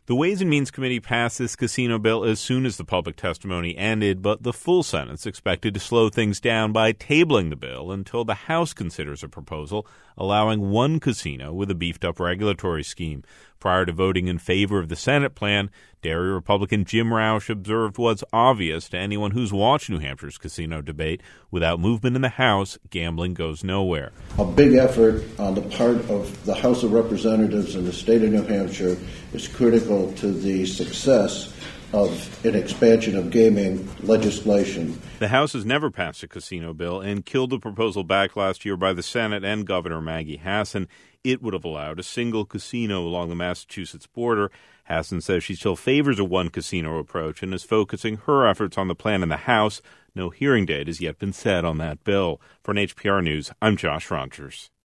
The Ways and Means Committee passed this casino bill as soon as the public testimony ended, but the full Senate's expected to slow things down by tabling the bill until the House considers a proposal allowing one casino with a beefed-up regulatory scheme. Prior to voting in favor of the Senate plan, Derry Republican Jim Roush observed what's obvious to anyone who's watched New Hampshire's casino debate. Without movement in the House, gambling goes nowhere. A big effort on the part of the House of Representatives in the state of New Hampshire is critical to the success of an expansion of gaming legislation. The House has never passed a casino bill and killed the proposal back last year by the Senate and Governor Maggie Hassan. It would have allowed a single casino along the Massachusetts border. Hassan says she still favors a one-casino approach and is focusing her efforts on the plan in the House. No hearing date has yet been set on that bill. For NHPR News, I'm Josh Rogers.